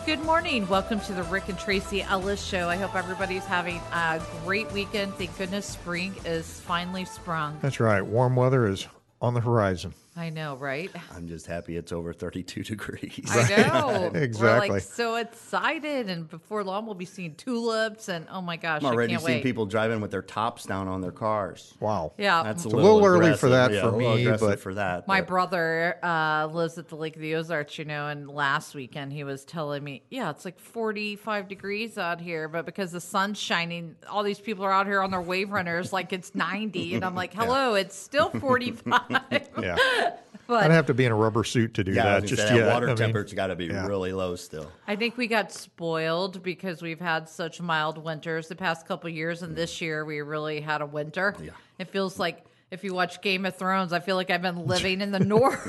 Good morning. Welcome to the Rick and Tracy Ellis Show. I hope everybody's having a great weekend. Thank goodness spring is finally sprung. That's right. Warm weather is on the horizon. I know, right? I'm just happy it's over 32 degrees. I know. Exactly. We're like so excited, and before long we'll be seeing tulips, and oh my gosh, I'm already I can't seeing wait. people driving with their tops down on their cars. Wow. Yeah, That's It's a little early for that for a little me, aggressive but for that. my but- brother lives at the Lake of the Ozarks, and last weekend he was telling me, yeah, it's like 45 degrees out here, but because the sun's shining, all these people are out here on their wave runners like it's 90, and I'm like, hello, it's still 45. yeah. But I'd have to be in a rubber suit to do Yeah, I that was just gonna say, yet. that water I mean, temperature's got to be yeah. really low still. I think we got spoiled because we've had such mild winters the past couple of years, and this year we really had a winter. Yeah. It feels like if you watch Game of Thrones, I feel like I've been living in the north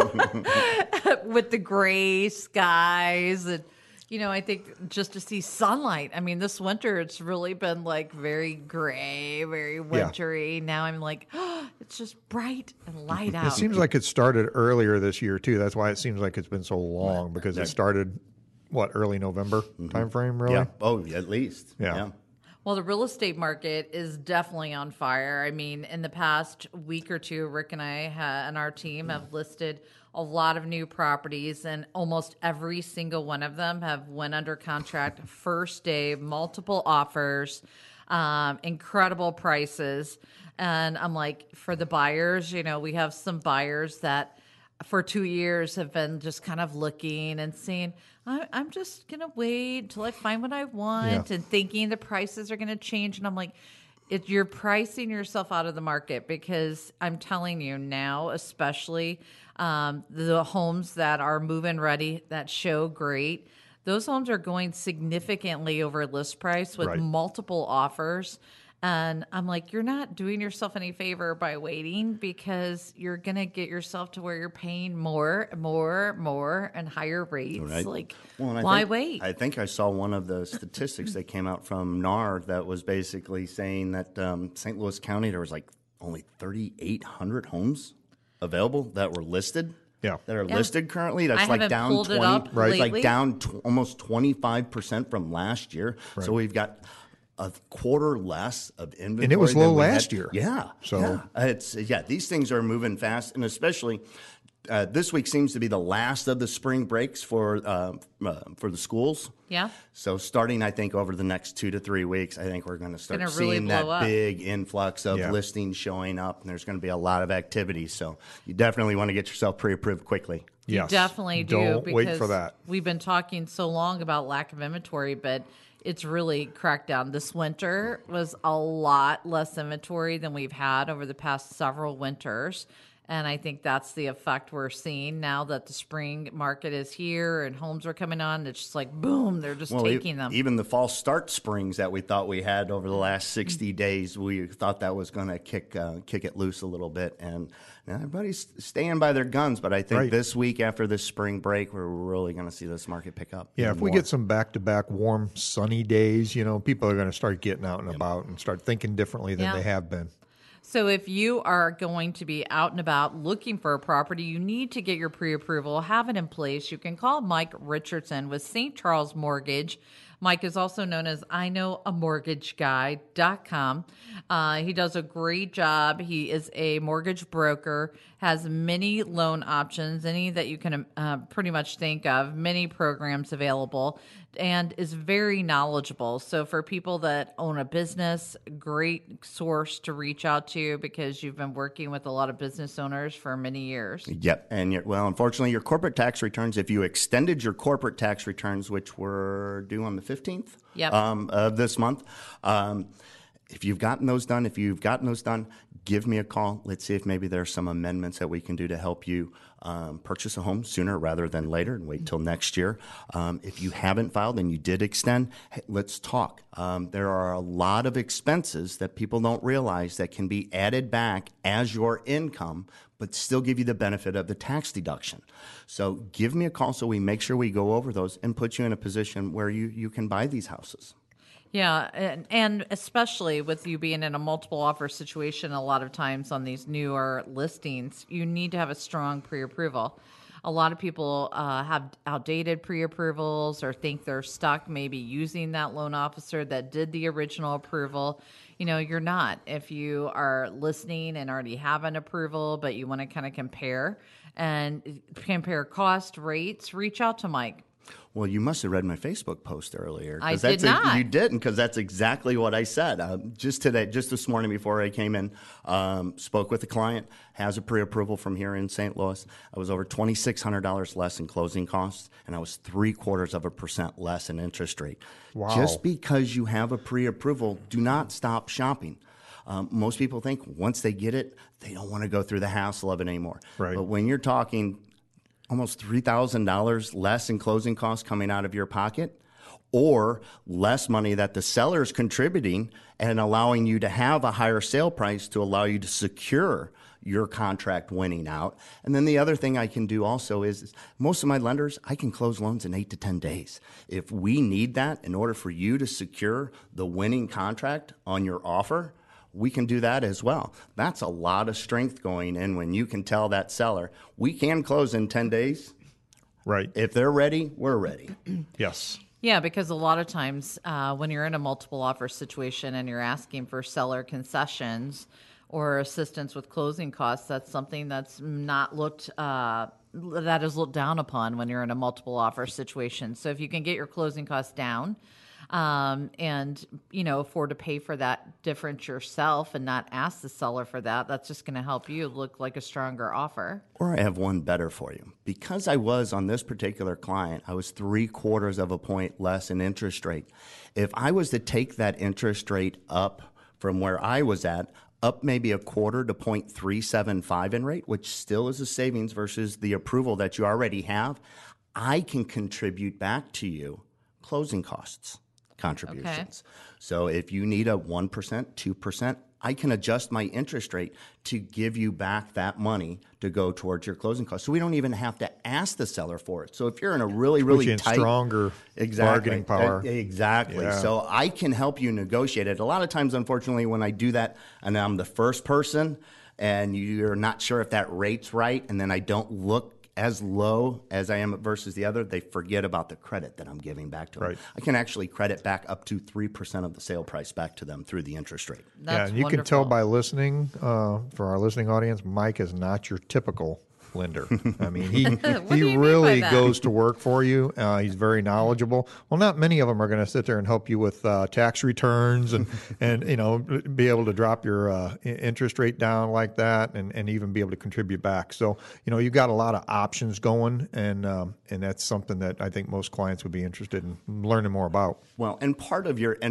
with the gray skies and. I think just to see sunlight. I mean, this winter it's really been like very gray, very wintry. Now I'm like, it's just bright and light out. It seems like it started earlier this year, too. That's why it seems like it's been so long, because it started, early November time frame, really? Yeah. Oh, at least. Yeah. Well, the real estate market is definitely on fire. I mean, in the past week or two, Rick and I and our team have listed a lot of new properties, and almost every single one of them have went under contract first day, multiple offers, incredible prices. And I'm like, for the buyers, we have some buyers that for 2 years have been just kind of looking and saying, I'm just going to wait until I find what I want, and thinking the prices are going to change. And I'm like, you're pricing yourself out of the market, because I'm telling you now, especially the homes that are move-in ready, that show great, those homes are going significantly over list price with multiple offers. And I'm like, you're not doing yourself any favor by waiting, because you're going to get yourself to where you're paying more, and higher rates. Right. Like, And why wait? I think I saw one of the statistics that came out from NAR that was basically saying that St. Louis County, there was like only 3,800 homes available that were listed. Yeah. That are listed currently. That's I like haven't down pulled 20, it up lately. like down almost 25% from last year. So we've got a quarter less of inventory. And it was than low we had. last year. Yeah. So- These things are moving fast, and especially this week seems to be the last of the spring breaks for the schools. Yeah. So starting, I think, over the next 2 to 3 weeks, I think we're going to start Gonna really seeing blow that up. big influx of listings showing up, and there's going to be a lot of activity. So you definitely want to get yourself pre-approved quickly. Yes. You definitely do. Don't because wait for that. We've been talking so long about lack of inventory, but it's really cracked down. This winter was a lot less inventory than we've had over the past several winters. And I think that's the effect we're seeing now that the spring market is here and homes are coming on. It's just like, boom, they're just taking them. Even the false start springs that we thought we had over the last 60 days, we thought that was going to kick it loose a little bit. And now everybody's staying by their guns. But I think this week after this spring break, we're really going to see this market pick up. Yeah, if we get some back-to-back warm, sunny days, people are going to start getting out and about and start thinking differently than they have been. So if you are going to be out and about looking for a property, you need to get your pre-approval, have it in place. You can call Mike Richardson with St. Charles Mortgage. Mike is also known as iknowamortgageguy.com. He does a great job. He is a mortgage broker, has many loan options, any that you can pretty much think of, many programs available, and is very knowledgeable. So for people that own a business, great source to reach out to, because you've been working with a lot of business owners for many years. Yep. And unfortunately, your corporate tax returns, if you extended your corporate tax returns, which were due on the 15th of this month, if you've gotten those done, give me a call. Let's see if maybe there are some amendments that we can do to help you purchase a home sooner rather than later and wait till next year. If you haven't filed and you did extend, hey, let's talk. There are a lot of expenses that people don't realize that can be added back as your income, but still give you the benefit of the tax deduction. So give me a call so we make sure we go over those and put you in a position where you can buy these houses. Yeah, and especially with you being in a multiple offer situation, a lot of times on these newer listings, you need to have a strong pre-approval. a lot of people have outdated pre-approvals or think they're stuck maybe using that loan officer that did the original approval. You're not. If you are listening and already have an approval, but you want to kind of compare cost rates, reach out to Mike. Well, you must have read my Facebook post earlier. I did not. You didn't, because that's exactly what I said. Just this morning before I came in, spoke with a client, has a pre-approval from here in St. Louis. I was over $2,600 less in closing costs, and I was 0.75% less in interest rate. Wow. Just because you have a pre-approval, do not stop shopping. Most people think once they get it, they don't want to go through the hassle of it anymore. Right. But when you're talking almost $3,000 less in closing costs coming out of your pocket, or less money that the seller's contributing and allowing you to have a higher sale price to allow you to secure your contract winning out. And then the other thing I can do also is most of my lenders, I can close loans in 8 to 10 days. If we need that in order for you to secure the winning contract on your offer, we can do that as well. That's a lot of strength going in when you can tell that seller, we can close in 10 days. Right. If they're ready, we're ready. Yes. Yeah, because a lot of times when you're in a multiple offer situation and you're asking for seller concessions or assistance with closing costs, that's something that's not looked that is looked down upon when you're in a multiple offer situation. So if you can get your closing costs down, and afford to pay for that difference yourself and not ask the seller for that, that's just going to help you look like a stronger offer. Or I have one better for you. Because I was on this particular client, I was 0.75 points less in interest rate. If I was to take that interest rate up from where I was at, up maybe 0.25 to 0.375 in rate, which still is a savings versus the approval that you already have, I can contribute back to you closing costs contributions. Okay. So if you need a 1%, 2%, I can adjust my interest rate to give you back that money to go towards your closing costs. So we don't even have to ask the seller for it. So if you're in a really, really tight, stronger bargaining power. Exactly. Yeah. So I can help you negotiate it. A lot of times, unfortunately, when I do that and I'm the first person and you're not sure if that rate's right, and then I don't look as low as I am versus the other, they forget about the credit that I'm giving back to them. Right. I can actually credit back up to 3% of the sale price back to them through the interest rate. That's and you wonderful. can tell by listening, for our listening audience, Mike is not your typical lender. I mean, he really goes to work for you. He's very knowledgeable. Well, not many of them are going to sit there and help you with tax returns and be able to drop your interest rate down like that and even be able to contribute back. So you've got a lot of options going, and that's something that I think most clients would be interested in learning more about. Well, and part of your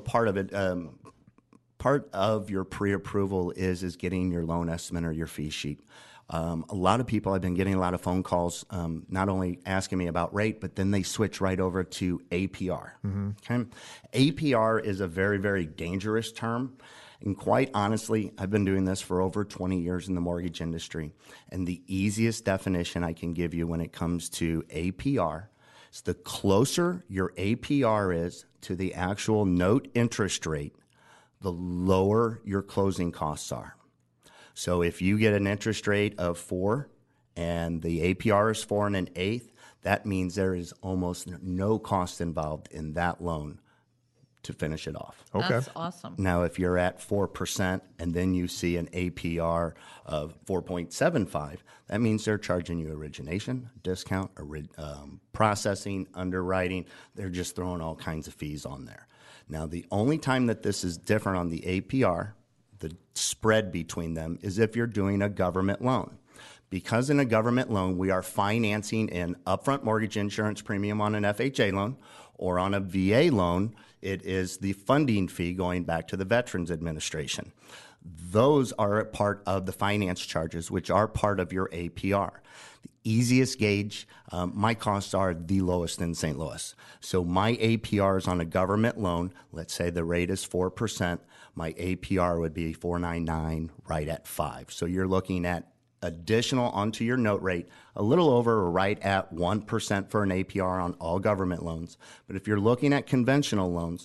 pre-approval is getting your loan estimate or your fee sheet. A lot of people, I've been getting a lot of phone calls, not only asking me about rate, but then they switch right over to APR. Mm-hmm. Okay? APR is a very, very dangerous term. And quite honestly, I've been doing this for over 20 years in the mortgage industry. And the easiest definition I can give you when it comes to APR is the closer your APR is to the actual note interest rate, the lower your closing costs are. So if you get an interest rate of 4 and the APR is 4 1/8, that means there is almost no cost involved in that loan to finish it off. Okay. That's awesome. Now, if you're at 4% and then you see an APR of 4.75, that means they're charging you origination, discount, processing, underwriting. They're just throwing all kinds of fees on there. Now, the only time that this is different on the APR, the spread between them, is if you're doing a government loan. Because in a government loan, we are financing an upfront mortgage insurance premium on an FHA loan, or on a VA loan, it is the funding fee going back to the Veterans Administration. Those are a part of the finance charges, which are part of your APR. The easiest gauge, my costs are the lowest in St. Louis. So my APRs on a government loan, let's say the rate is 4%, my APR would be 4.99, right at 5. So you're looking at additional onto your note rate, a little over or right at 1% for an APR on all government loans. But if you're looking at conventional loans,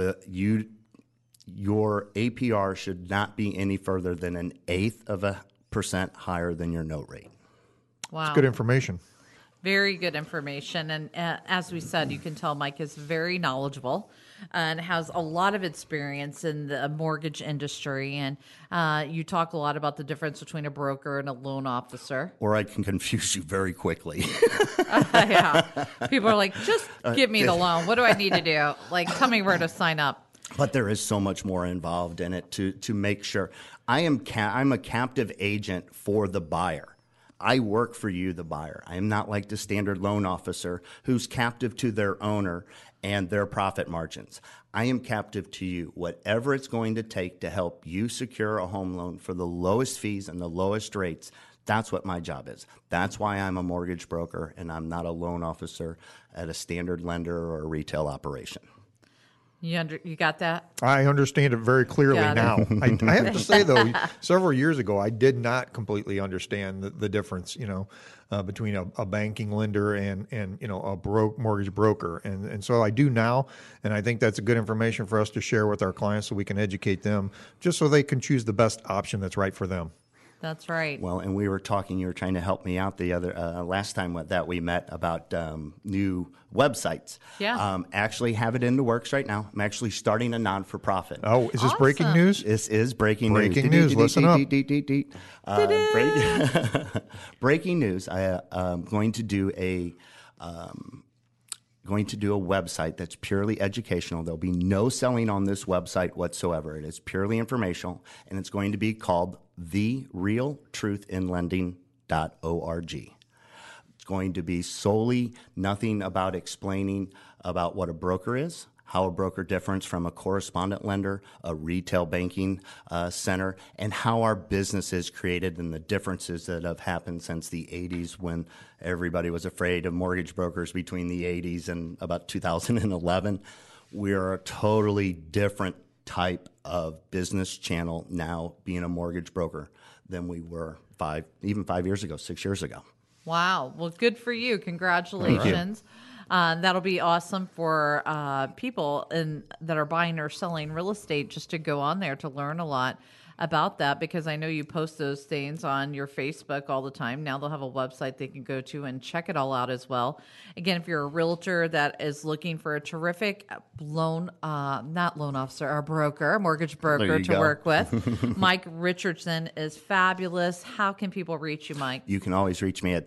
your APR should not be any further than 1/8% higher than your note rate. Wow. It's good information. Very good information. And as we said, you can tell Mike is very knowledgeable and has a lot of experience in the mortgage industry. And you talk a lot about the difference between a broker and a loan officer. Or I can confuse you very quickly. Yeah. People are like, just give me the loan. What do I need to do? Like, tell me where to sign up. But there is so much more involved in it to make sure. I'm a captive agent for the buyer. I work for you, the buyer. I am not like the standard loan officer who's captive to their owner and their profit margins. I am captive to you. Whatever it's going to take to help you secure a home loan for the lowest fees and the lowest rates, that's what my job is. That's why I'm a mortgage broker and I'm not a loan officer at a standard lender or a retail operation. You got that? I understand it very clearly now. I have to say, though, several years ago, I did not completely understand the difference, between a banking lender and a mortgage broker. And so I do now, and I think that's a good information for us to share with our clients so we can educate them just so they can choose the best option that's right for them. That's right. Well, and we were talking, you were trying to help me out the other last time that we met about new websites. Yeah. Actually have it in the works right now. I'm actually starting a non-for-profit. Oh, is this breaking news? This is breaking news. Breaking news. Listen up. Breaking news. I am going to do a website that's purely educational. There'll be no selling on this website whatsoever. It is purely informational, and it's going to be called therealtruthinlending.org. It's going to be solely nothing about explaining about what a broker is, how a broker differs from a correspondent lender, a retail banking center, and how our business is created and the differences that have happened since the 80s when everybody was afraid of mortgage brokers between the 80s and about 2011. We are a totally different type of business channel now being a mortgage broker than we were 5 years ago, 6 years ago. Wow. Well, good for you. Congratulations. That'll be awesome for people that are buying or selling real estate just to go on there to learn a lot about that, because I know you post those things on your Facebook all the time. Now they'll have a website they can go to and check it all out as well. Again, if you're a realtor that is looking for a terrific not loan officer, or broker, mortgage broker to work with, Mike Richardson is fabulous. How can people reach you, Mike? You can always reach me at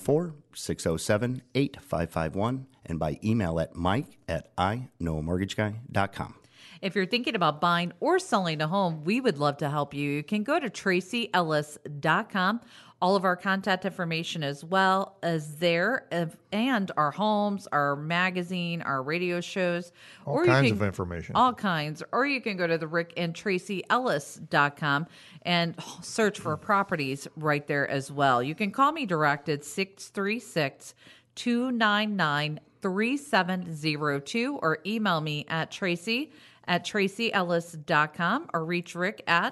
314-607-8551 and by email at mike@iknowamortgageguy.com. If you're thinking about buying or selling a home, we would love to help you. You can go to TracyEllis.com. All of our contact information as well is there, and our homes, our magazine, our radio shows. All kinds of information. All kinds. Or you can go to the rickandtracyellis.com and search for properties right there as well. You can call me direct at 636-299-3702 or email me at tracyellis.com or reach Rick at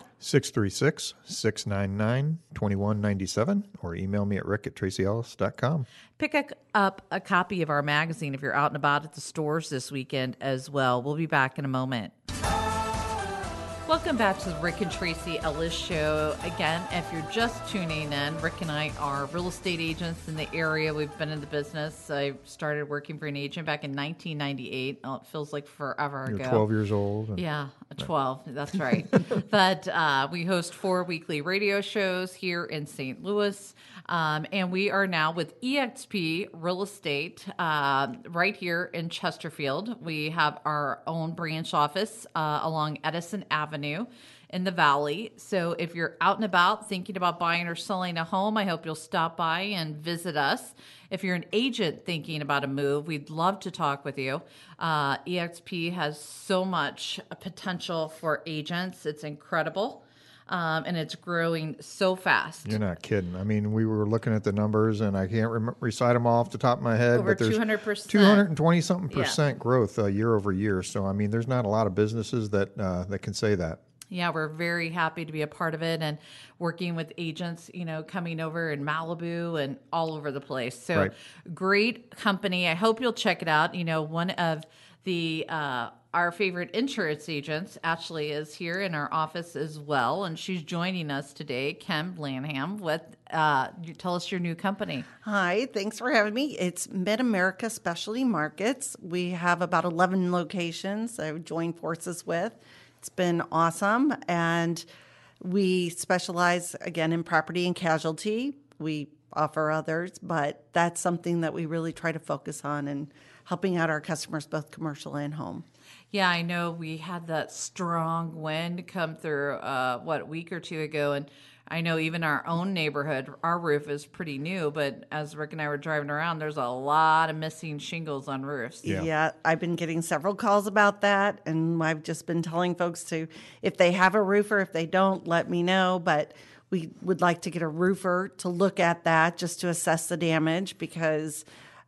636-699-2197 or email me at rick@tracyellis.com. Pick up a copy of our magazine if you're out and about at the stores this weekend as well. We'll be back in a moment. Welcome back to the Rick and Tracy Ellis Show. Again, if you're just tuning in, Rick and I are real estate agents in the area. We've been in the business. I started working for an agent back in 1998. Oh, it feels like forever ago. You're 12 years old. Yeah, 12. That's right. But we host 4 weekly radio shows here in St. Louis. And we are now with eXp Real Estate right here in Chesterfield. We have our own branch office along Edison Avenue in the Valley. So if you're out and about thinking about buying or selling a home, I hope you'll stop by and visit us. If you're an agent thinking about a move, we'd love to talk with you. eXp has so much potential for agents. It's incredible. And it's growing so fast. You're not kidding. I mean, we were looking at the numbers, and I can't recite them all off the top of my head. Over but there's 200%. 220-something% growth year over year. So, I mean, there's not a lot of businesses that can say that. Yeah, we're very happy to be a part of it and working with agents, coming over in Malibu and all over the place. So Great company. I hope you'll check it out. One of our favorite insurance agent actually is here in our office as well, and she's joining us today, Kim Blanham, with tell us your new company. Hi, thanks for having me. It's Mid-America Specialty Markets. We have about 11 locations I've joined forces with. It's been awesome, and we specialize, again, in property and casualty. We offer others, but that's something that we really try to focus on and helping out our customers, both commercial and home. Yeah, I know we had that strong wind come through, a week or two ago, and I know even our own neighborhood, our roof is pretty new, but as Rick and I were driving around, there's a lot of missing shingles on roofs. Yeah, I've been getting several calls about that, and I've just been telling folks to, if they have a roofer, if they don't, let me know, but we would like to get a roofer to look at that just to assess the damage, because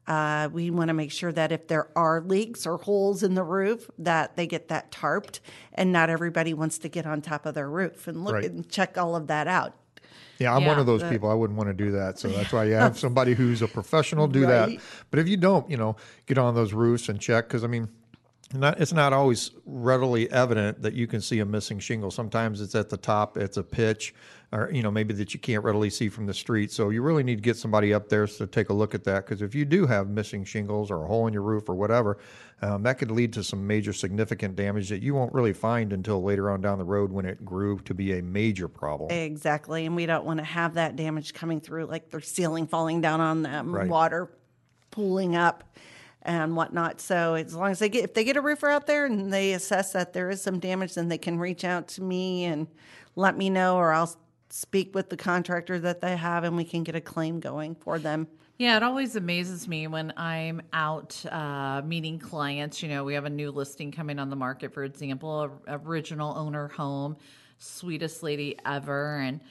we want to make sure that if there are leaks or holes in the roof, that they get that tarped, and not everybody wants to get on top of their roof and look and check all of that out. Yeah, I'm one of those people. I wouldn't want to do that. So that's why you have somebody who's a professional do that. But if you don't, get on those roofs and check, because, I mean, it's not always readily evident that you can see a missing shingle. Sometimes it's at the top, it's a pitch, or maybe that you can't readily see from the street. So you really need to get somebody up there to take a look at that, because if you do have missing shingles or a hole in your roof or whatever, that could lead to some major significant damage that you won't really find until later on down the road when it grew to be a major problem. Exactly, and we don't want to have that damage coming through, like their ceiling falling down on them, water pooling up and whatnot. So as long as if they get a roofer out there and they assess that there is some damage, then they can reach out to me and let me know, or I'll speak with the contractor that they have and we can get a claim going for them. Yeah, it always amazes me when I'm out meeting clients. We have a new listing coming on the market, for example, original owner home, sweetest lady ever. And,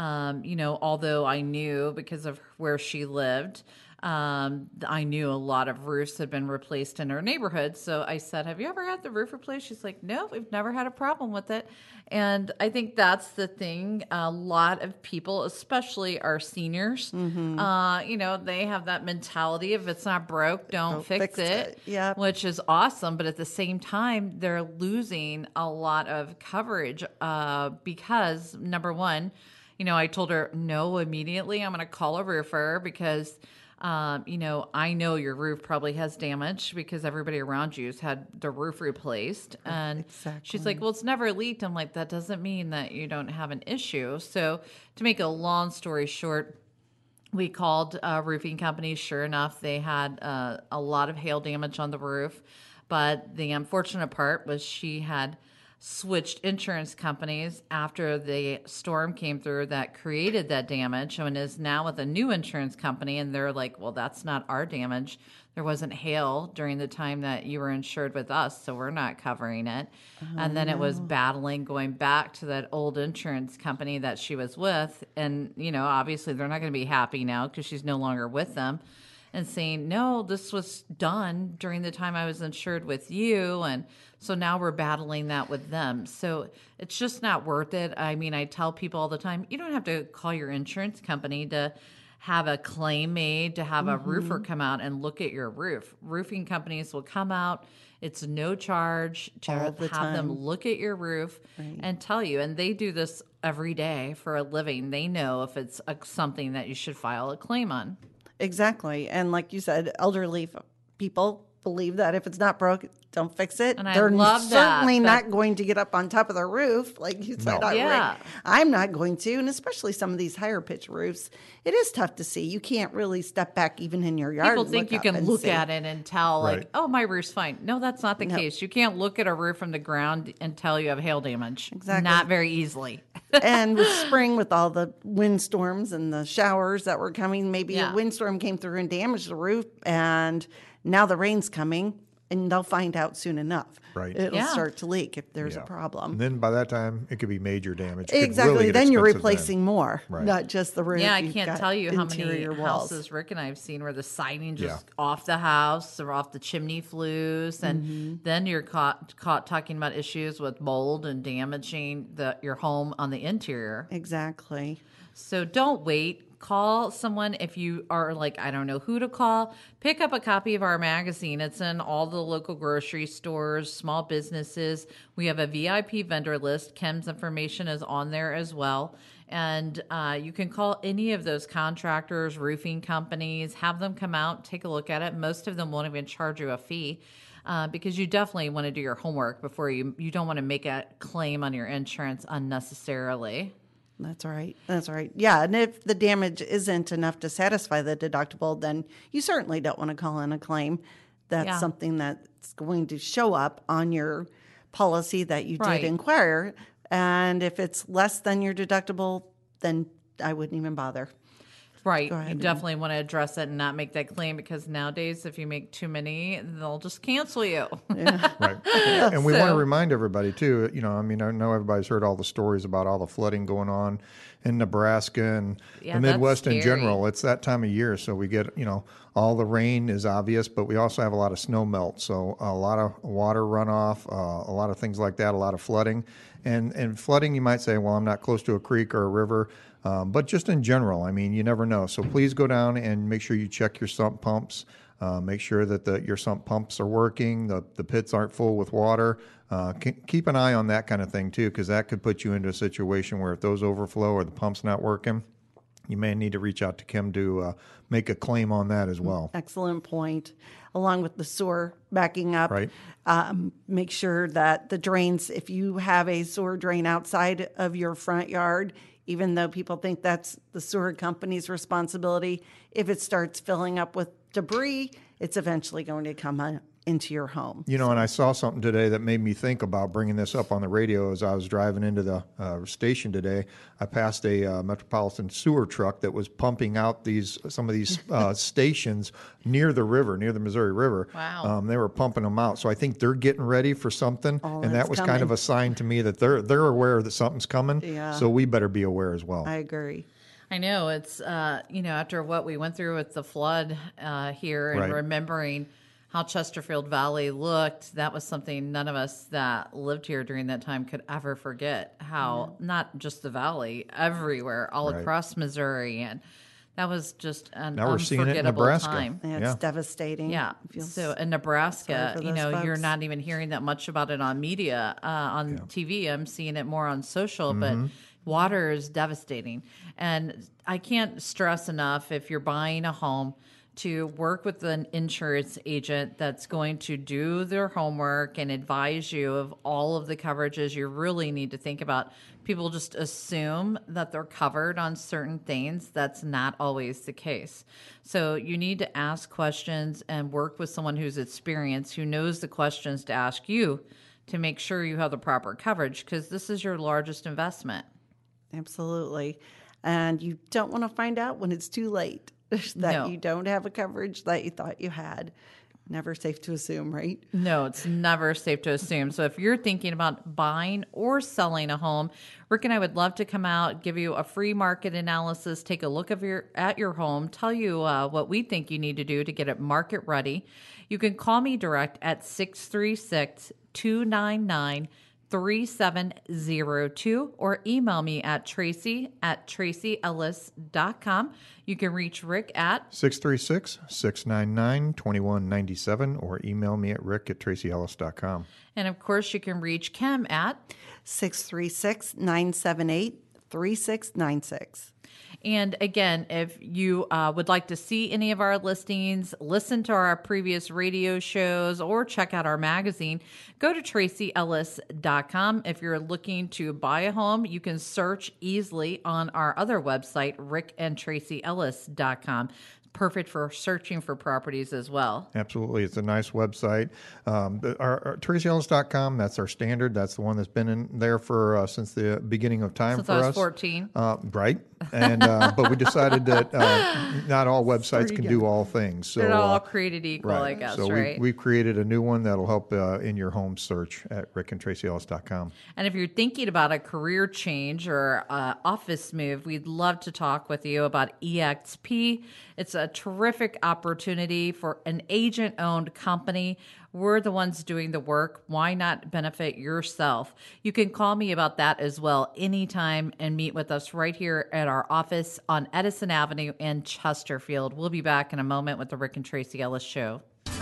although I knew because of where she lived, I knew a lot of roofs had been replaced in her neighborhood. So I said, have you ever had the roof replaced? She's like, no, we've never had a problem with it. And I think that's the thing. A lot of people, especially our seniors, they have that mentality. If it's not broke, don't fix it. Yeah. Which is awesome. But at the same time, they're losing a lot of coverage because, number one, I told her, no, immediately I'm going to call a roofer because I know your roof probably has damage because everybody around you has had the roof replaced. And she's like, well, it's never leaked. I'm like, that doesn't mean that you don't have an issue. So to make a long story short, we called roofing companies. Sure enough, they had a lot of hail damage on the roof. But the unfortunate part was she had switched insurance companies after the storm came through that created that damage, and is now with a new insurance company, and they're like, well, that's not our damage. There wasn't hail during the time that you were insured with us, so we're not covering it. And then it was battling going back to that old insurance company that she was with, and obviously they're not going to be happy now because she's no longer with them, and saying, no, this was done during the time I was insured with you. And so now we're battling that with them. So it's just not worth it. I mean, I tell people all the time, you don't have to call your insurance company to have a claim made, to have a roofer come out and look at your roof. Roofing companies will come out. It's no charge to have them look at your roof and tell you. And they do this every day for a living. They know if it's something that you should file a claim on. Exactly. And like you said, elderly people believe that if it's not broke, don't fix it. And they're I love certainly not going to get up on top of the roof, like you said. No. I'm not going to, and especially some of these higher pitch roofs, it is tough to see. You can't really step back even in your yard. People think you can look at it and tell, like, oh, my roof's fine. No, that's not the case. You can't look at a roof from the ground and tell you have hail damage. Exactly. Not very easily. And with spring, with all the windstorms and the showers that were coming, maybe a windstorm came through and damaged the roof, and now the rain's coming. And they'll find out soon enough. Right. It'll start to leak if there's a problem. And then by that time, it could be major damage. Exactly. Really then you're replacing more, right. Not just the roof. Yeah, I can't tell you how many walls. houses Rick and I have seen where the siding just off the house or off the chimney flues. And then you're caught talking about issues with mold and damaging your home on the interior. Exactly. So don't wait. call someone if you are like, I don't know who to call. Pick up a copy of our magazine. It's in all the local grocery stores, small businesses. We have a VIP vendor list. Kim's information is on there as well. And you can call any of those contractors, roofing companies, have them come out, take a look at it. Most of them won't even charge you a fee. Because you definitely want to do your homework before you don't want to make a claim on your insurance unnecessarily. That's right. That's right. Yeah. And if the damage isn't enough to satisfy the deductible, then you certainly don't want to call in a claim. That's something that's going to show up on your policy that you did inquire. And if it's less than your deductible, then I wouldn't even bother. Right. You definitely want to address it and not make that claim, because nowadays, if you make too many, they'll just cancel you. Yeah. Right. And we want to remind everybody, too, I know everybody's heard all the stories about all the flooding going on in Nebraska and the Midwest in general. It's that time of year. So we get, all the rain is obvious, but we also have a lot of snow melt. So a lot of water runoff, a lot of things like that, a lot of flooding. And flooding, you might say, well, I'm not close to a creek or a river. But just in general, you never know. So please go down and make sure you check your sump pumps. Make sure that your sump pumps are working, the pits aren't full with water. Keep an eye on that kind of thing, too, because that could put you into a situation where if those overflow or the pump's not working, you may need to reach out to Kim to make a claim on that as well. Excellent point. Along with the sewer backing up, right. Make sure that the drains, if you have a sewer drain outside of your front yard, even though people think that's the sewer company's responsibility, if it starts filling up with debris, it's eventually going to come into your home. And I saw something today that made me think about bringing this up on the radio. As I was driving into the station today, I passed a Metropolitan sewer truck that was pumping out some of these stations near the river, near the Missouri River. Wow. They were pumping them out. So I think they're getting ready for something. And that was kind of a sign to me that they're aware that something's coming. Yeah. So we better be aware as well. I agree. I know. It's, after what we went through with the flood here and remembering how Chesterfield Valley looked, that was something none of us that lived here during that time could ever forget. How not just the valley, everywhere, all across Missouri, and that was just an now we're seeing it in unforgettable Nebraska. time. It's devastating. Yeah. So in Nebraska, you're not even hearing that much about it on media, on TV. I'm seeing it more on social, but water is devastating. And I can't stress enough, if you're buying a home, to work with an insurance agent that's going to do their homework and advise you of all of the coverages you really need to think about. People just assume that they're covered on certain things. That's not always the case. So you need to ask questions and work with someone who's experienced, who knows the questions to ask you to make sure you have the proper coverage, because this is your largest investment. Absolutely. And you don't want to find out when it's too late that you don't have a coverage that you thought you had. Never safe to assume, right? No, it's never safe to assume. So if you're thinking about buying or selling a home, Rick and I would love to come out, give you a free market analysis, take a look at your home, tell you what we think you need to do to get it market ready. You can call me direct at 636-299-3702 or email me at tracy@tracyellis.com. You can reach Rick at 636-699-2197 or email me at rick@tracyellis.com. And of course, you can reach Kim at 636-978-3696. And again, if you would like to see any of our listings, listen to our previous radio shows, or check out our magazine, go to tracyellis.com. If you're looking to buy a home, you can search easily on our other website, rickandtracyellis.com. Perfect for searching for properties as well. Absolutely. It's a nice website. Our TracyEllis.com, that's our standard. That's the one that's been in there for since the beginning of time since for us. Since I was 14. Right. And but we decided that not all websites can do all things. So, they're not all created equal, right. I guess, so right? we've created a new one that'll help in your home search at rickandtracyellis.com. And if you're thinking about a career change or office move, we'd love to talk with you about EXP. It's a terrific opportunity for an agent-owned company. We're the ones doing the work. Why not benefit yourself? You can call me about that as well anytime and meet with us right here at our office on Edison Avenue in Chesterfield. We'll be back in a moment with the Rick and Tracy Ellis Show.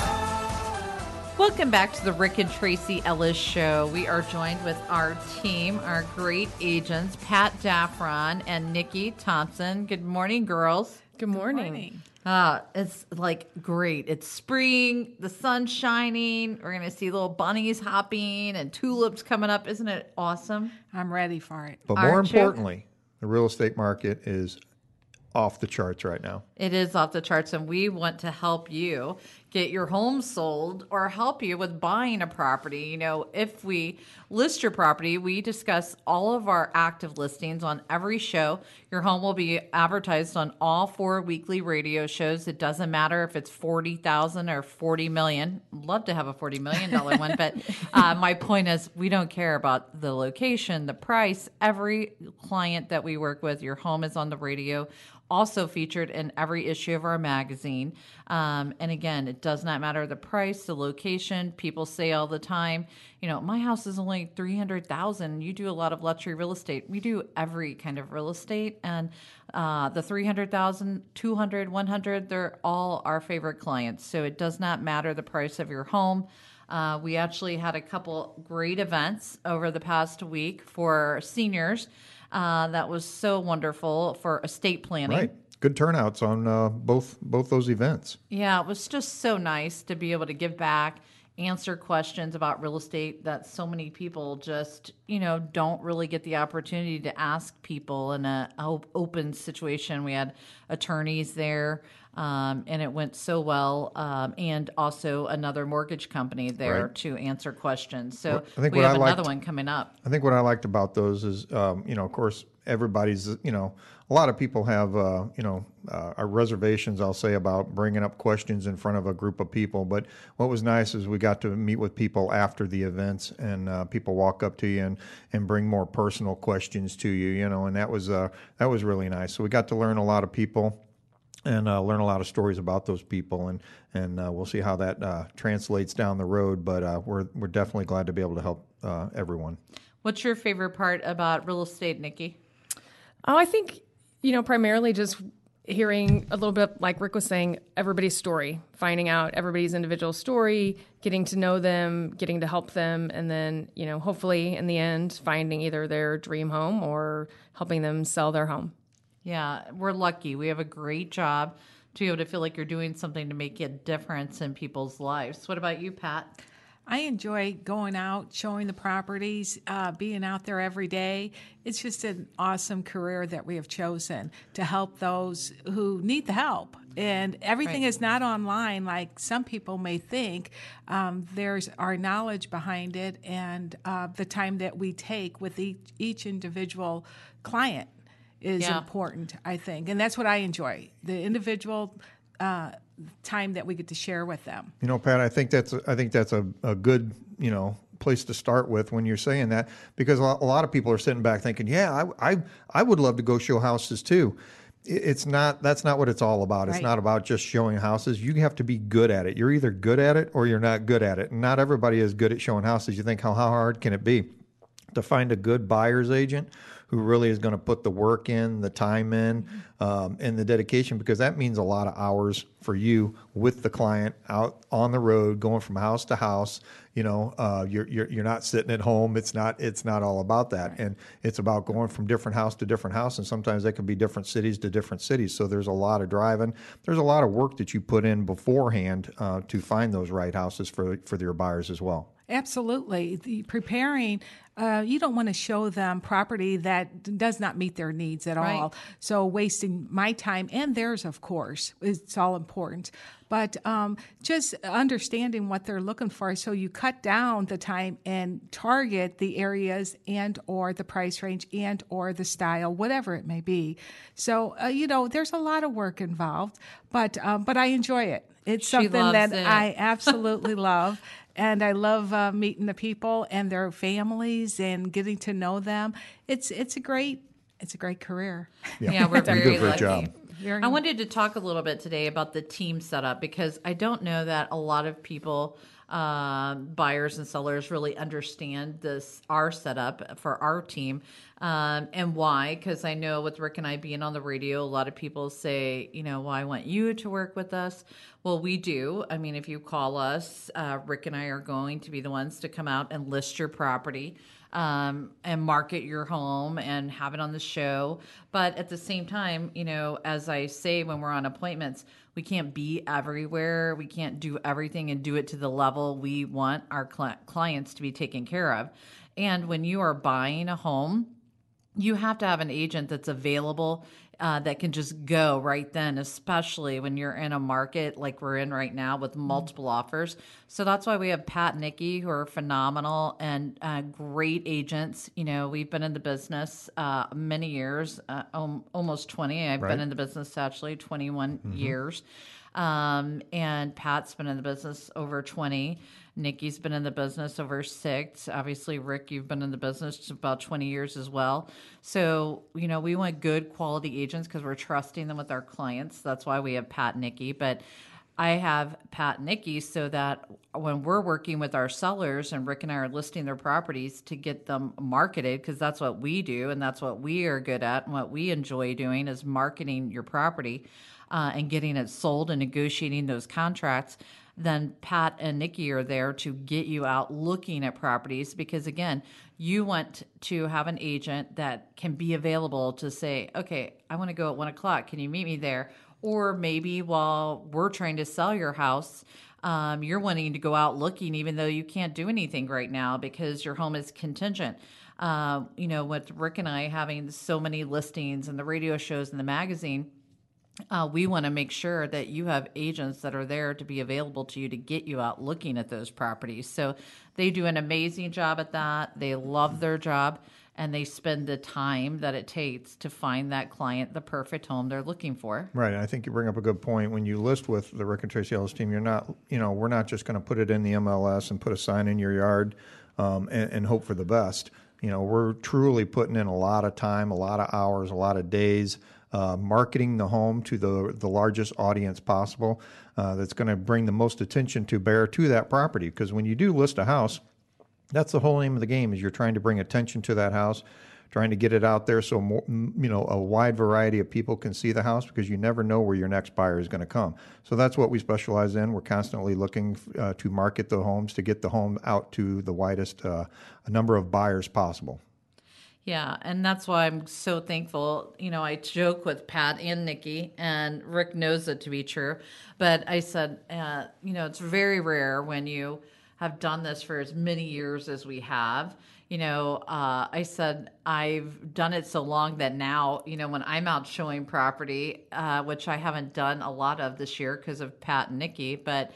Welcome back to the Rick and Tracy Ellis Show. We are joined with our team, our great agents, Pat Daffron and Nikki Thompson. Good morning, girls. Good morning. It's like great. It's spring, the sun's shining. We're going to see little bunnies hopping and tulips coming up. Isn't it awesome? I'm ready for it. But more importantly, the real estate market is off the charts right now. It is off the charts, and we want to help you get your home sold or help you with buying a property. You know, if we list your property, we discuss all of our active listings on every show. Your home will be advertised on all 4 weekly radio shows. It doesn't matter if it's 40,000 or 40 million. Love to have a $40 million one, but my point is we don't care about the location, the price. Every client that we work with, your home is on the radio, also featured in every issue of our magazine. And again, it does not matter the price, the location. People say all the time, you know, my house is only $300,000. You do a lot of luxury real estate. We do every kind of real estate. And the $300,000, $200,000, $100,000, they're all our favorite clients. So it does not matter the price of your home. We actually had a couple great events over the past week for seniors. That was so wonderful for estate planning. Right. Good turnouts on both those events. Yeah, it was just so nice to be able to give back, answer questions about real estate that so many people just, you know, don't really get the opportunity to ask people in an open situation. We had attorneys there, and it went so well, and also another mortgage company there to answer questions. So we have another one coming up. I think what I liked about those is, you know, of course, everybody's, you know, a lot of people have, reservations, I'll say, about bringing up questions in front of a group of people. But what was nice is we got to meet with people after the events, and people walk up to you and bring more personal questions to you, you know, and that was really nice. So we got to learn a lot of people and learn a lot of stories about those people, and we'll see how that translates down the road. But we're definitely glad to be able to help everyone. What's your favorite part about real estate, Nikki? Oh, I think, you know, primarily just hearing a little bit, like Rick was saying, everybody's story, finding out everybody's individual story, getting to know them, getting to help them, and then, you know, hopefully in the end, finding either their dream home or helping them sell their home. Yeah, we're lucky. We have a great job to be able to feel like you're doing something to make a difference in people's lives. What about you, Pat? I enjoy going out, showing the properties, being out there every day. It's just an awesome career that we have chosen to help those who need the help. And everything is not online like some people may think. There's our knowledge behind it and the time that we take with each individual client is important, I think. And that's what I enjoy, the individual time that we get to share with them. You know, Pat, I think that's a good, you know, place to start with when you're saying that, because a lot of people are sitting back thinking, yeah, I would love to go show houses too. That's not what it's all about. It's not about just showing houses. You have to be good at it. You're either good at it or you're not good at it. And not everybody is good at showing houses. You think, how hard can it be to find a good buyer's agent who really is going to put the work in, the time in, and the dedication, because that means a lot of hours for you with the client out on the road, going from house to house. You know, you're not sitting at home. It's not all about that, and it's about going from different house to different house, and sometimes they can be different cities to different cities. So there's a lot of driving. There's a lot of work that you put in beforehand to find those right houses for your buyers as well. Absolutely. Preparing, you don't want to show them property that does not meet their needs at all. So wasting my time and theirs, of course, it's all important. But just understanding what they're looking for, so you cut down the time and target the areas and or the price range and or the style, whatever it may be. So, you know, there's a lot of work involved, but I enjoy it. It's something that I absolutely love. And I love meeting the people and their families and getting to know them. It's a great career. Yeah, we're very lucky. Job. Very. I wanted to talk a little bit today about the team setup because I don't know that a lot of people, buyers and sellers, really understand our setup for our team, and why. Because I know with Rick and I being on the radio, a lot of people say, well, I want you to work with us. Well, we do. I mean, if you call us, Rick and I are going to be the ones to come out and list your property. And market your home and have it on the show. But at the same time, as I say when we're on appointments, we can't be everywhere. We can't do everything and do it to the level we want our clients to be taken care of. And when you are buying a home, you have to have an agent that's available that can just go right then, especially when you're in a market like we're in right now with multiple offers. So that's why we have Pat and Nikki, who are phenomenal and great agents. We've been in the business many years, almost 20. I've been in the business actually 21 years. And Pat's been in the business over 20. Nikki's been in the business over 6. Obviously, Rick, you've been in the business about 20 years as well. So, we want good quality agents because we're trusting them with our clients. That's why we have Pat and Nikki. But I have Pat and Nikki so that when we're working with our sellers and Rick and I are listing their properties to get them marketed, because that's what we do and that's what we are good at and what we enjoy doing is marketing your property and getting it sold and negotiating those contracts, then Pat and Nikki are there to get you out looking at properties because, again, you want to have an agent that can be available to say, okay, I want to go at 1 o'clock. Can you meet me there? Or maybe while we're trying to sell your house, you're wanting to go out looking even though you can't do anything right now because your home is contingent. With Rick and I having so many listings and the radio shows and the magazine, we want to make sure that you have agents that are there to be available to you to get you out looking at those properties. So they do an amazing job at that. They love their job, and they spend the time that it takes to find that client the perfect home they're looking for. Right. I think you bring up a good point. When you list with the Rick and Tracy Ellis team, you're not, we're not just going to put it in the MLS and put a sign in your yard and hope for the best. We're truly putting in a lot of time, a lot of hours, a lot of days, marketing the home to the largest audience possible that's going to bring the most attention to bear to that property. Because when you do list a house, that's the whole name of the game is you're trying to bring attention to that house, trying to get it out there so more, a wide variety of people can see the house because you never know where your next buyer is going to come. So that's what we specialize in. We're constantly looking to market the homes to get the home out to the widest number of buyers possible. Yeah, and that's why I'm so thankful. I joke with Pat and Nikki, and Rick knows it to be true. But I said, it's very rare when you have done this for as many years as we have. I said, I've done it so long that now, when I'm out showing property, which I haven't done a lot of this year because of Pat and Nikki, but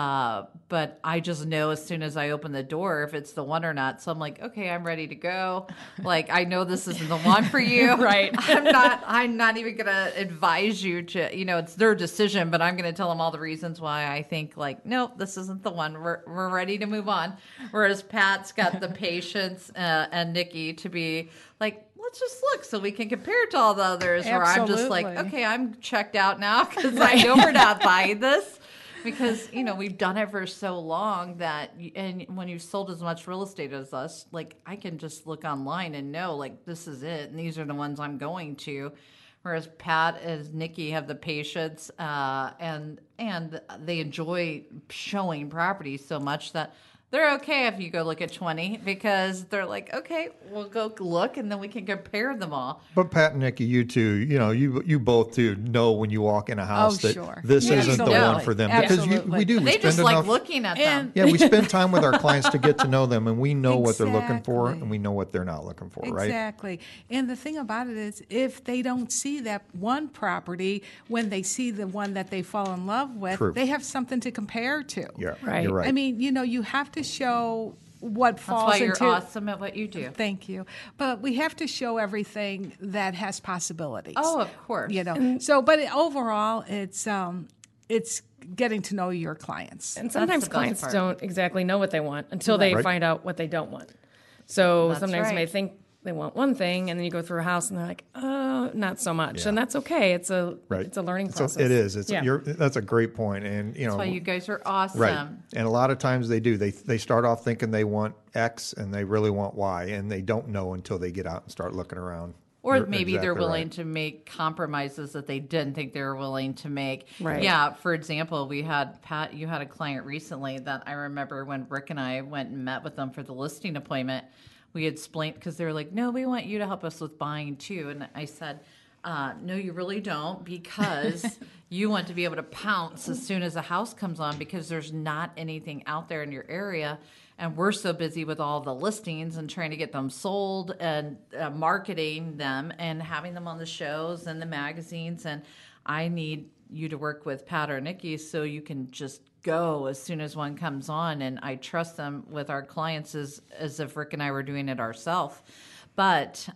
I just know as soon as I open the door if it's the one or not. So I'm like, okay, I'm ready to go. Like, I know this isn't the one for you. Right. I'm not even going to advise you to, it's their decision, but I'm going to tell them all the reasons why I think nope, this isn't the one. We're ready to move on. Whereas Pat's got the patience and Nikki to be like, let's just look so we can compare it to all the others. Absolutely. Where I'm just like, okay, I'm checked out now because I know we're not buying this. Because, we've done it for so long that, and when you've sold as much real estate as us, I can just look online and know, this is it, and these are the ones I'm going to. Whereas Pat and Nikki have the patience, and they enjoy showing properties so much that they're okay if you go look at 20 because they're like, okay, we'll go look and then we can compare them all. But Pat and Nikki, you two, you both do know when you walk in a house that this isn't the one for them. Absolutely. Because we do. They just like looking at them. Yeah, we spend time with our clients to get to know them, and we know what they're looking for, and we know what they're not looking for, right? Exactly. And the thing about it is if they don't see that one property, when they see the one that they fall in love with, True. they have something to compare to. Yeah, Right. You're right. I mean, you have to show what falls That's why into. you're awesome at what you do. Thank you. But we have to show everything that has possibilities. Oh, of course. So, but overall, it's getting to know your clients. And sometimes the best clients part. don't exactly know what they want until they Right. find out what they don't want. So That's sometimes right. they think they want one thing, and then you go through a house and they're like, oh, not so much. And that's okay. It's a learning process. So it is. That's a great point. And that's why you guys are awesome. Right. And a lot of times they do. They start off thinking they want X and they really want Y, and they don't know until they get out and start looking around. Or maybe they're willing to make compromises that they didn't think they were willing to make. Right. Yeah. For example, we had Pat. You had a client recently that I remember when Rick and I went and met with them for the listing appointment. We had explained because they were like, "No, we want you to help us with buying too." And I said, "No, you really don't, because you want to be able to pounce as soon as a house comes on, because there's not anything out there in your area." And we're so busy with all the listings and trying to get them sold and marketing them and having them on the shows and the magazines. And I need you to work with Pat or Nikki so you can just go as soon as one comes on. And I trust them with our clients as if Rick and I were doing it ourselves. But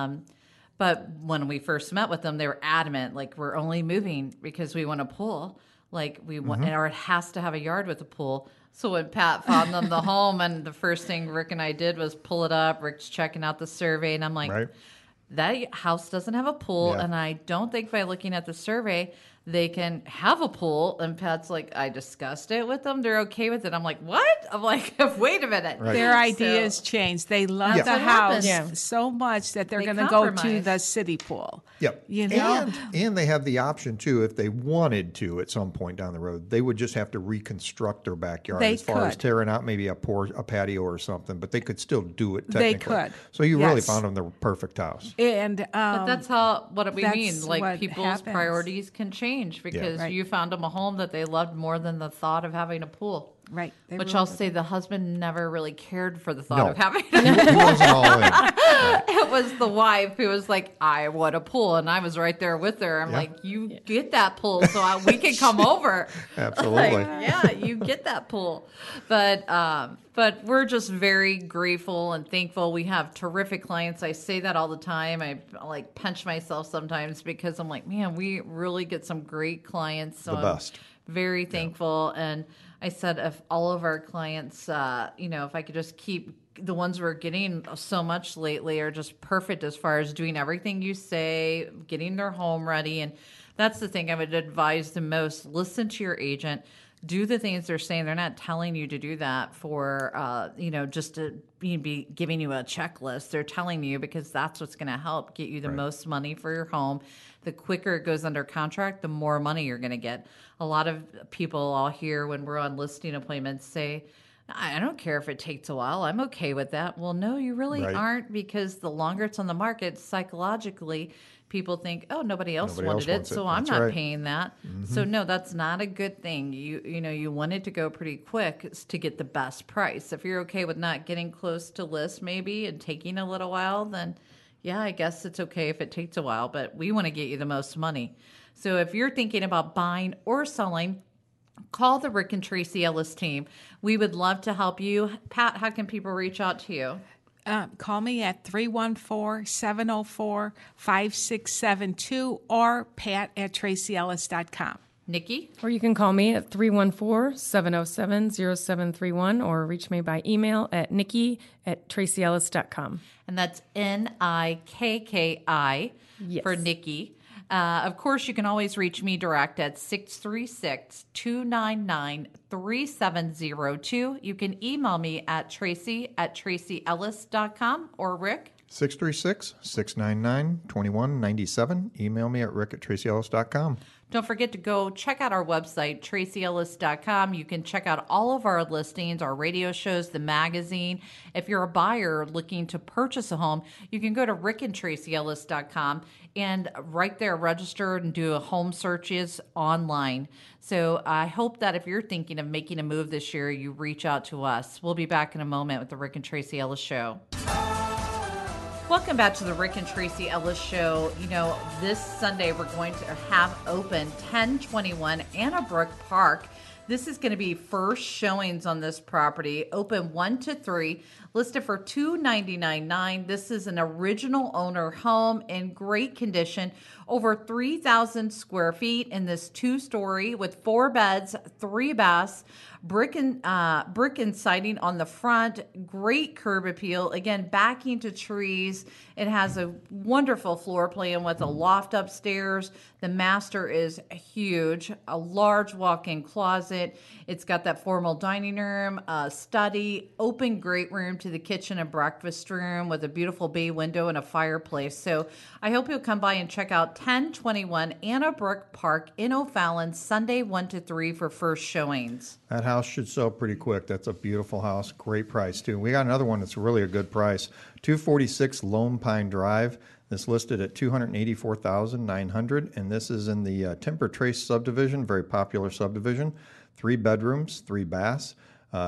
when we first met with them, they were adamant, like, we're only moving because we want a pool. Like, we want, or it has to have a yard with a pool. So when Pat found them the home, and the first thing Rick and I did was pull it up. Rick's checking out the survey, and I'm like, that house doesn't have a pool, and I don't think by looking at the survey they can have a pool. And Pat's like, I discussed it with them. They're okay with it. I'm like, what? I'm like, wait a minute. Right. Their ideas changed. They love the house so much that they're going to go to the city pool. Yep. You know? And they have the option, too, if they wanted to at some point down the road, they would just have to reconstruct their backyard as far as tearing out maybe a patio or something, but they could still do it technically. They could. So you really found them the perfect house. And but that's what we mean. Like, people's priorities can change because you found them a home that they loved more than the thought of having a pool. Right. Which I'll say the husband never really cared for the thought of having a pool. He wasn't all in. It was the wife who was like, I want a pool. And I was right there with her. I'm like, you get that pool so we can come over. Absolutely. Like, you get that pool. But we're just very grateful and thankful. We have terrific clients. I say that all the time. I like pinch myself sometimes because I'm like, man, we really get some great clients. So the best. I'm very thankful. And I said, if all of our clients, if I could just keep the ones we're getting so much lately are just perfect as far as doing everything you say, getting their home ready. And that's the thing I would advise the most. Listen to your agent. Do the things they're saying. They're not telling you to do that for, just to be giving you a checklist. They're telling you because that's what's going to help get you the most money for your home. The quicker it goes under contract, the more money you're going to get. A lot of people I'll hear when we're on listing appointments say, I don't care if it takes a while. I'm okay with that. Well, no, you really aren't, because the longer it's on the market, psychologically, people think, oh, nobody else wanted it, so I'm not paying that. Mm-hmm. So no, that's not a good thing. You want it to go pretty quick to get the best price. If you're okay with not getting close to list maybe and taking a little while, then yeah, I guess it's okay if it takes a while, but we want to get you the most money. So if you're thinking about buying or selling, call the Rick and Tracy Ellis team. We would love to help you. Pat, how can people reach out to you? Call me at 314-704-5672 or pat@tracyellis.com. Nikki? Or you can call me at 314-707-0731 or reach me by email at nikki@tracyellis.com. And that's NIKKI for Nikki. Of course, you can always reach me direct at 636-299-3702. You can email me at tracy@tracyellis.com or Rick. 636-699-2197. Email me at rick@tracyellis.com. Don't forget to go check out our website, tracyellis.com. You can check out all of our listings, our radio shows, the magazine. If you're a buyer looking to purchase a home, you can go to rickandtracyellis.com and right there register and do a home searches online. So I hope that if you're thinking of making a move this year, you reach out to us. We'll be back in a moment with the Rick and Tracy Ellis Show. Welcome back to the Rick and Tracy Ellis Show. This Sunday we're going to have open 1021 Anna Brook Park. This is going to be first showings on this property, open 1 to 3, listed for $299,900. This is an original owner home in great condition, over 3,000 square feet in this 2-story with 4 beds, 3 baths, brick and siding on the front, great curb appeal. Again, backing to trees. It has a wonderful floor plan with a loft upstairs. The master is huge, a large walk-in closet. It's got that formal dining room, study, open great room to the kitchen and breakfast room with a beautiful bay window and a fireplace. So I hope you'll come by and check out 1021 Anna Brook Park in O'Fallon, Sunday 1 to 3 for first showings. That house should sell pretty quick. That's a beautiful house. Great price, too. We got another one that's really a good price. 246 Lone Pine Drive. This listed at $284,900, and this is in the Timber Trace subdivision, very popular subdivision. 3 bedrooms, 3 baths,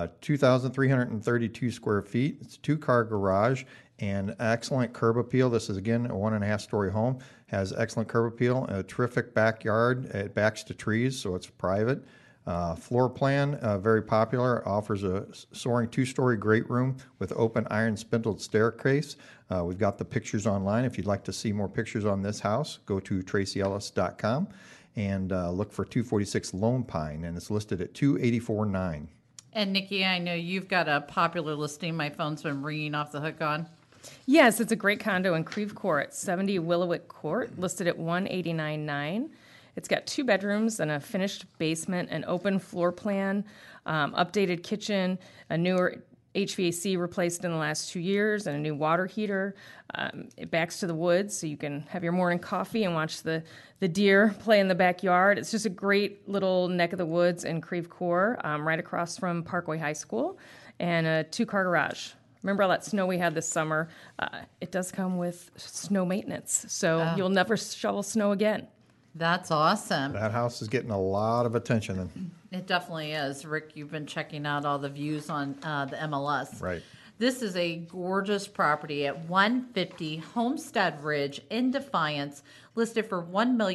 2,332 square feet. It's a 2-car garage and excellent curb appeal. This is, again, a 1.5-story home. Has excellent curb appeal, a terrific backyard. It backs to trees, so it's private. Floor plan, very popular, offers a soaring 2-story great room with open iron spindled staircase. We've got the pictures online. If you'd like to see more pictures on this house, go to tracyellis.com and look for 246 Lone Pine, and it's listed at $284,900. And Nikki, I know you've got a popular listing my phone's been ringing off the hook on. Yes, it's a great condo in Creve Court, 70 Willowick Court, listed at $189,900. It's got 2 bedrooms and a finished basement, an open floor plan, updated kitchen, a newer HVAC replaced in the last 2 years, and a new water heater. It backs to the woods, so you can have your morning coffee and watch the deer play in the backyard. It's just a great little neck of the woods in Creve Coeur, right across from Parkway High School, and a 2-car garage. Remember all that snow we had this summer? It does come with snow maintenance, so you'll never shovel snow again. That's awesome. That house is getting a lot of attention. It definitely is. Rick, you've been checking out all the views on the MLS. Right. This is a gorgeous property at 150 Homestead Ridge in Defiance, listed for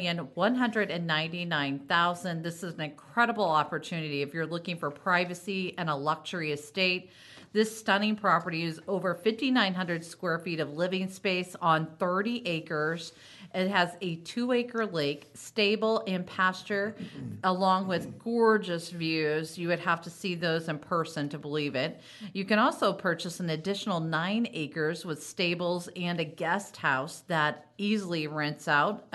$1,199,000. This is an incredible opportunity if you're looking for privacy and a luxury estate. This stunning property is over 5,900 square feet of living space on 30 acres. It has a 2-acre lake, stable and pasture, along with gorgeous views. You would have to see those in person to believe it. You can also purchase an additional 9 acres with stables and a guest house that easily rents out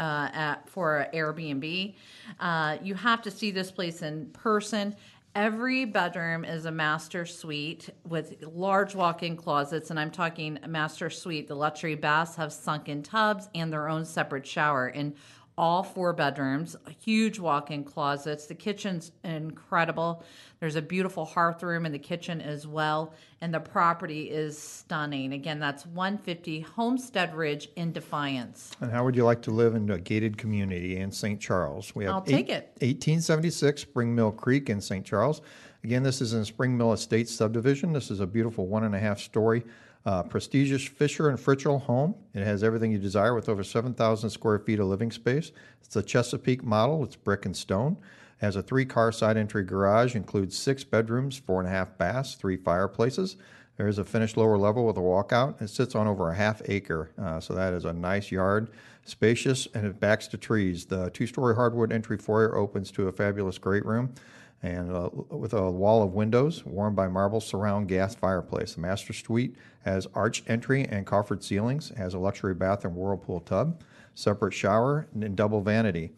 for Airbnb. You have to see this place in person. Every bedroom is a master suite with large walk-in closets, and I'm talking a master suite. The luxury baths have sunken tubs and their own separate shower in all 4 bedrooms, huge walk-in closets. The kitchen's incredible. There's a beautiful hearth room in the kitchen as well, and the property is stunning. Again, that's 150 Homestead Ridge in Defiance. And how would you like to live in a gated community in St. Charles? We have I'll take it. 1876 Spring Mill Creek in St. Charles. Again, this is in Spring Mill Estates subdivision. This is a beautiful 1.5-story prestigious Fisher and Fritchell home. It has everything you desire with over 7,000 square feet of living space. It's a Chesapeake model. It's brick and stone. It has a 3-car side entry garage, includes 6 bedrooms, 4.5 baths, 3 fireplaces. There is a finished lower level with a walkout. It sits on over a 1/2 acre, so that is a nice yard, spacious, and it backs to trees. The 2-story hardwood entry foyer opens to a fabulous great room, and with a wall of windows, warmed by marble surround gas fireplace. The master suite has arched entry and coffered ceilings, has a luxury bath and whirlpool tub, separate shower, and double vanity.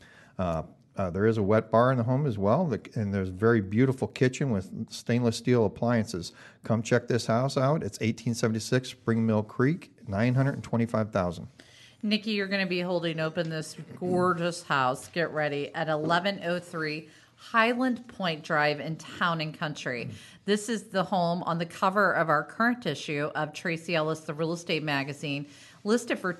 There is a wet bar in the home as well, and there's a very beautiful kitchen with stainless steel appliances. Come check this house out. It's 1876 Spring Mill Creek, $925,000. Nikki, you're going to be holding open this gorgeous house. Get ready at 1103 Highland Point Drive in Town and Country. This is the home on the cover of our current issue of Tracy Ellis, the Real Estate Magazine, listed for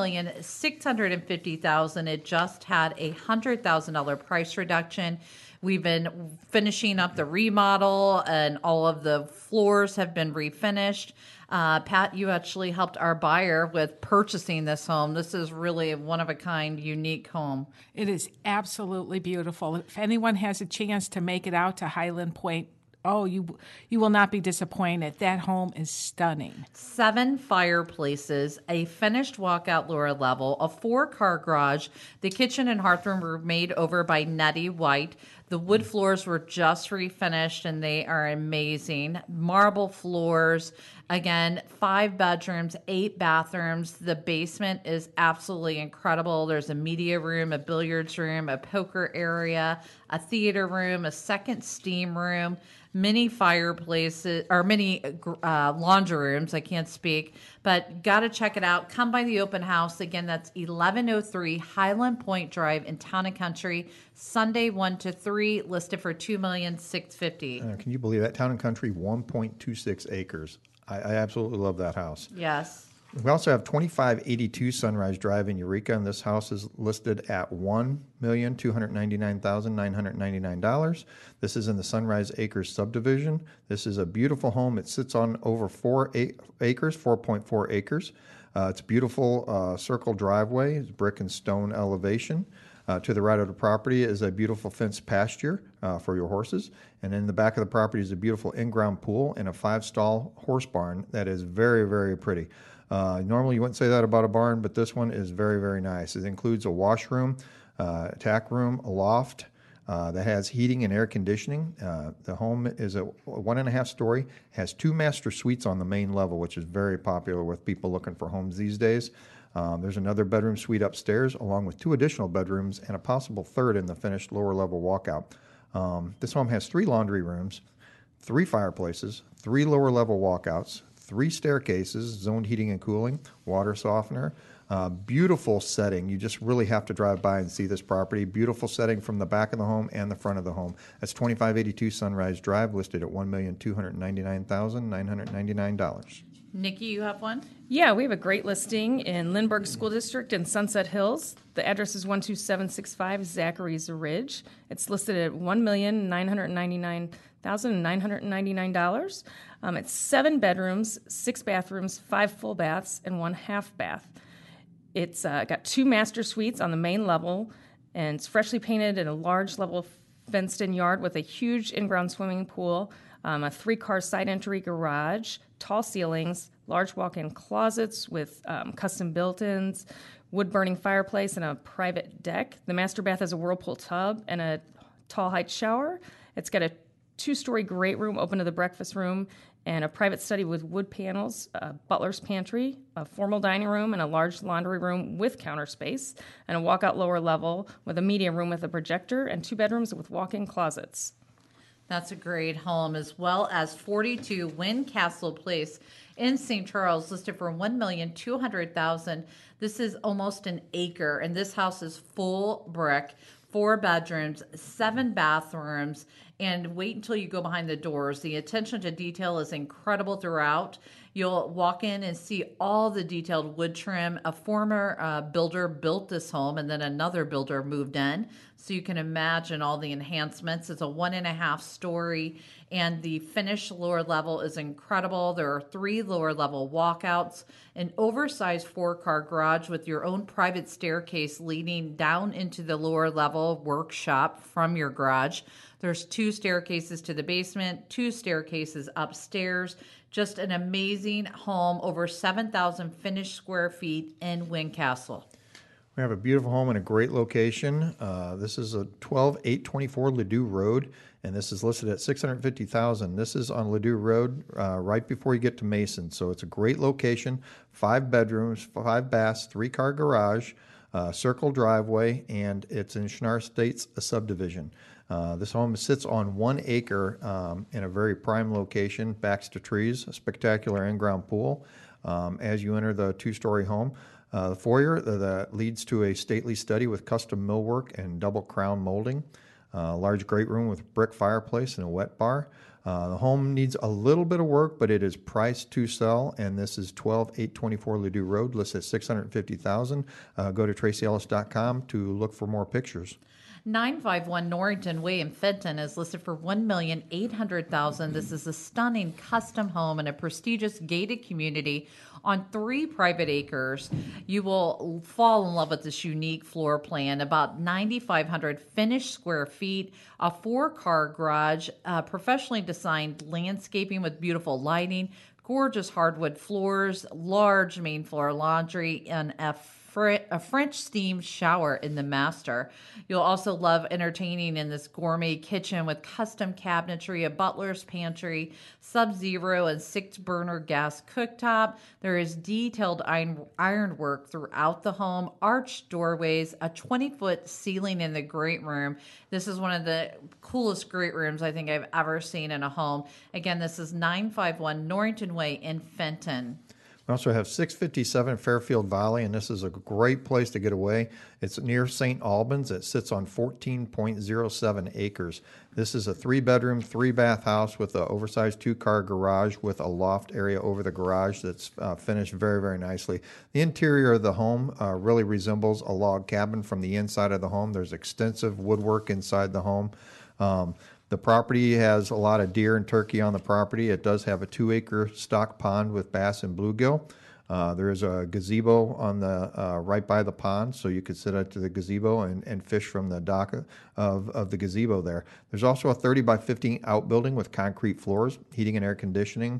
$2,650,000. It just had a $100,000 price reduction. We've been finishing up the remodel, and all of the floors have been refinished. Pat, you actually helped our buyer with purchasing this home. This is really a one-of-a-kind, unique home. It is absolutely beautiful. If anyone has a chance to make it out to Highland Point, you will not be disappointed. That home is stunning. 7 fireplaces, a finished walkout lower level, a 4-car garage. The kitchen and hearth room were made over by Nettie White. The wood floors were just refinished and they are amazing. Marble floors. Again, 5 bedrooms, 8 bathrooms. The basement is absolutely incredible. There's a media room, a billiards room, a poker area, a theater room, a second steam room, many fireplaces, or many laundry rooms. I can't speak, but got to check it out. Come by the open house. Again, that's 1103 Highland Point Drive in Town and Country, Sunday 1 to 3, listed for $2,650,000. Can you believe that? Town and Country, 1.26 acres. I absolutely love that house. Yes. We also have 2582 Sunrise Drive in Eureka, and this house is listed at $1,299,999. This is in the Sunrise Acres subdivision. This is a beautiful home. It sits on over 4 acres, 4.4 acres. It's a beautiful circle driveway. It's brick and stone elevation. To the right of the property is a beautiful fenced pasture for your horses. And in the back of the property is a beautiful in-ground pool and a 5-stall horse barn that is very, very pretty. Normally you wouldn't say that about a barn, but this one is very, very nice. It includes a washroom, a tack room, a loft that has heating and air conditioning. The home is a 1.5 story, has 2 master suites on the main level, which is very popular with people looking for homes these days. There's another bedroom suite upstairs, along with 2 additional bedrooms and a possible third in the finished lower level walkout. This home has 3 laundry rooms, 3 fireplaces, 3 lower level walkouts, 3 staircases, zoned heating and cooling, water softener. Beautiful setting. You just really have to drive by and see this property. Beautiful setting from the back of the home and the front of the home. That's 2582 Sunrise Drive, listed at $1,299,999. Nikki, you have one? Yeah, we have a great listing in Lindbergh School District in Sunset Hills. The address is 12765 Zachary's Ridge. It's listed at $1,999,999. It's 7 bedrooms, 6 bathrooms, 5 full baths, and 1 half bath. It's got 2 master suites on the main level, and it's freshly painted in a large level fenced-in yard with a huge in-ground swimming pool, a 3-car side entry garage, tall ceilings, large walk-in closets with custom built-ins, wood-burning fireplace, and a private deck. The master bath has a whirlpool tub and a tall height shower. It's got a 2-story great room open to the breakfast room and a private study with wood panels, a butler's pantry, a formal dining room, and a large laundry room with counter space, and a walkout lower level with a media room with a projector and 2 bedrooms with walk-in closets. That's a great home, as well as 42 Castle Place in St. Charles, listed for $1,200,000. This is almost an acre, and this house is full brick, 4 bedrooms, 7 bathrooms, and wait until you go behind the doors. The attention to detail is incredible throughout. You'll walk in and see all the detailed wood trim. A former builder built this home, and then another builder moved in. So you can imagine all the enhancements. It's a 1.5 story, and the finished lower level is incredible. There are 3 lower level walkouts, an oversized 4-car garage with your own private staircase leading down into the lower level workshop from your garage. There's 2 staircases to the basement, 2 staircases upstairs. Just an amazing home, over 7,000 finished square feet in Castle. We have a beautiful home in a great location. This is a 12824 Ladue Road, and this is listed at $650,000. This is on Ladue Road, right before you get to Mason. So it's a great location. 5 bedrooms, 5 baths, 3-car garage, circle driveway, and it's in Schnarr Estates, a subdivision. This home sits on 1 acre in a very prime location, backs to trees, a spectacular in-ground pool. As you enter the 2-story home, the foyer that leads to a stately study with custom millwork and double crown molding, a large great room with brick fireplace and a wet bar. The home needs a little bit of work, but it is priced to sell, and this is 12824 Ladue Road, listed at $650,000. Go to TracyEllis.com to look for more pictures. 951 Norrington Way in Fenton is listed for $1,800,000. This is a stunning custom home in a prestigious gated community on 3 private acres. You will fall in love with this unique floor plan. About 9,500 finished square feet, a 4-car garage, professionally designed landscaping with beautiful lighting, gorgeous hardwood floors, large main floor laundry, and a a French steam shower in the master. You'll also love entertaining in this gourmet kitchen with custom cabinetry, a butler's pantry, Sub-Zero and 6-burner gas cooktop. There is detailed ironwork throughout the home, arched doorways, a 20-foot ceiling in the great room. This is one of the coolest great rooms I think I've ever seen in a home. Again, this is 951 Norrington Way in Fenton. We also have 657 Fairfield Valley, and this is a great place to get away. It's near St. Albans. It sits on 14.07 acres. This is a 3-bedroom, 3-bath house with an oversized 2-car garage with a loft area over the garage that's finished very, very nicely. The interior of the home really resembles a log cabin from the inside of the home. There's extensive woodwork inside the home. The property has a lot of deer and turkey on the property. It does have a 2-acre stock pond with bass and bluegill. There is a gazebo on the right by the pond, so you could sit out to the gazebo and fish from the dock of the gazebo there. There's also a 30 by 50 outbuilding with concrete floors, heating and air conditioning.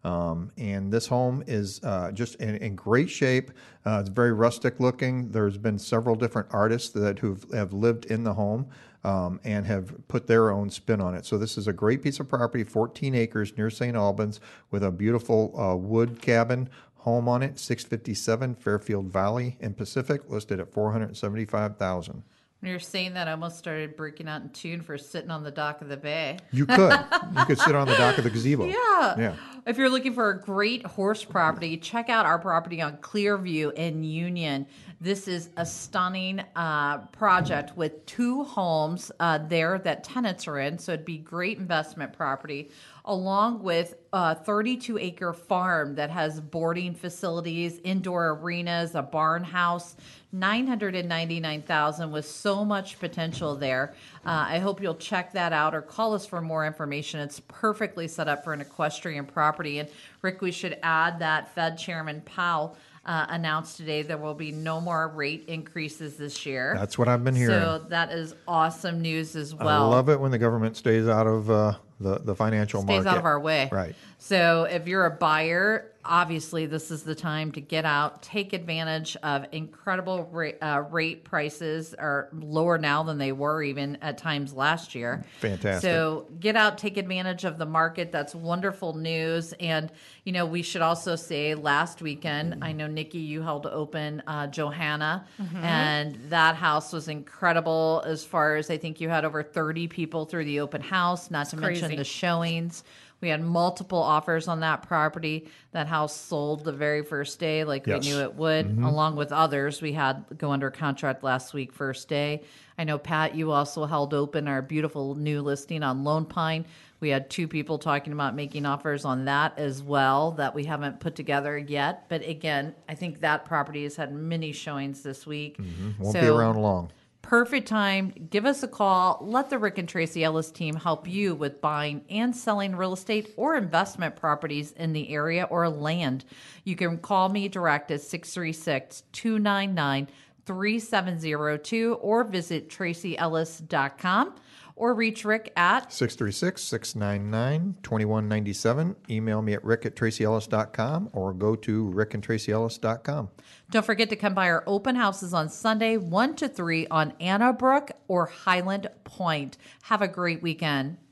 And this home is just in great shape. It's very rustic looking. There's been several different artists who have lived in the home and have put their own spin on it. So this is a great piece of property, 14 acres near St. Albans, with a beautiful wood cabin home on it, 657 Fairfield Valley in Pacific, listed at $475,000. When you're saying that, I almost started breaking out in tune for sitting on the dock of the bay. You could sit on the dock of the gazebo. Yeah. If you're looking for a great horse property, check out our property on Clearview in Union. This is a stunning project with 2 homes there that tenants are in, so it'd be great investment property, along with a 32-acre farm that has boarding facilities, indoor arenas, a barn house, $999,000 with so much potential there. I hope you'll check that out or call us for more information. It's perfectly set up for an equestrian property. And Rick, we should add that Fed Chairman Powell announced today there will be no more rate increases this year. That's what I've been hearing. So that is awesome news as well. I love it when the government stays out of the financial market. Stays out of our way. Right. So if you're a buyer, obviously this is the time to get out, take advantage of incredible rate prices, are lower now than they were even at times last year. Fantastic. So get out, take advantage of the market. That's wonderful news. And, you know, we should also say last weekend, I know, Nikki, you held open Johanna, and that house was incredible as far as I think you had over 30 people through the open house, not to mention the showings. We had multiple offers on that property. That house sold the very first day like we knew it would, along with others we had go under contract last week, first day. I know, Pat, you also held open our beautiful new listing on Lone Pine. We had 2 people talking about making offers on that as well that we haven't put together yet. But again, I think that property has had many showings this week. Won't be around long. Perfect time. Give us a call. Let the Rick and Tracy Ellis team help you with buying and selling real estate or investment properties in the area or land. You can call me direct at 636-299-3702 or visit tracyellis.com or reach Rick at 636-699-2197. Email me at rick@tracyellis.com or go to rickandtracyellis.com. Don't forget to come by our open houses on Sunday, 1 to 3 on Anna Brook or Highland Point. Have a great weekend.